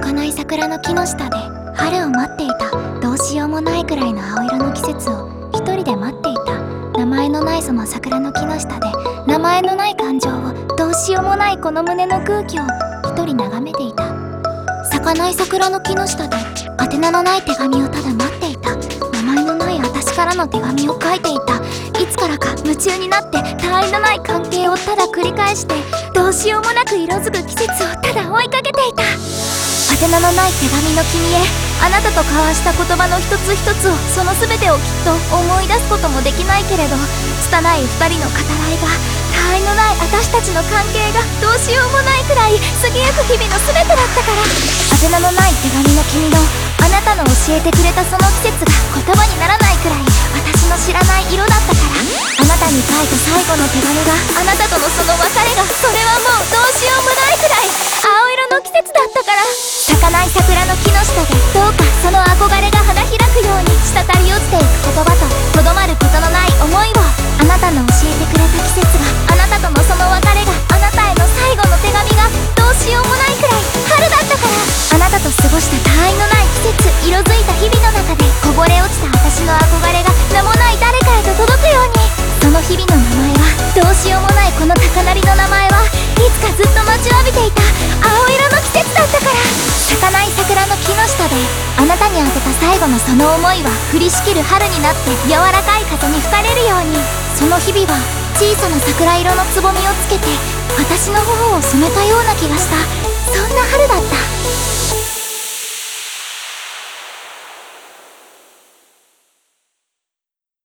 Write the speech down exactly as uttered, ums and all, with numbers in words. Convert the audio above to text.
かない桜の木の下で春を待っていた。どうしようもないくらいの青色の季節を一人で待っていた。名前のないその桜の木の下で名前のない感情を、どうしようもないこの胸の空気を一人眺めていた。咲かない桜の木の下で宛名のない手紙をただ待っていた。名前のない私からの手紙を書いていた。いつからか夢中になって他愛のない関係をただ繰り返して、どうしようもなく色づく季節をただ追いかけていた。宛名のない手紙の君へ、あなたと交わした言葉の一つ一つを、その全てをきっと思い出すこともできないけれど、拙い二人の語らいが、他愛のない私たちの関係がどうしようもないくらい過ぎゆく日々の全てだったから。宛名のない手紙の君の、あなたの教えてくれたその季節が言葉にならないくらい私の知らない色だったから。あなたに書いた最後の手紙が、あなたとのその別れが、それはもうどうしようもないくらい青色の季節だったから。咲かない桜の木の下で、どうかその憧れが花開くように滴り落ちていく言葉と、とどまることのない思いを。あなたの教えてくれた季節が、あなたとのその別れが、あなたへの最後の手紙がどうしようもないくらい春だったから。あなたと過ごした他愛のない季節、色づいた日々の中でこぼれ落ちた私の憧れが名もない誰かへと届くように。その日々の名前は、どうしようもないこの高鳴りの名前は、いつかずっと待ちわびていた青色の季節だったから。咲かない桜の木の下であなたに宛てた最後のその思いは、降りしきる春になって柔らかい風に吹かれるように。その日々は小さな桜色のつぼみをつけて私の頬を染めたような気がした。そんな春だった。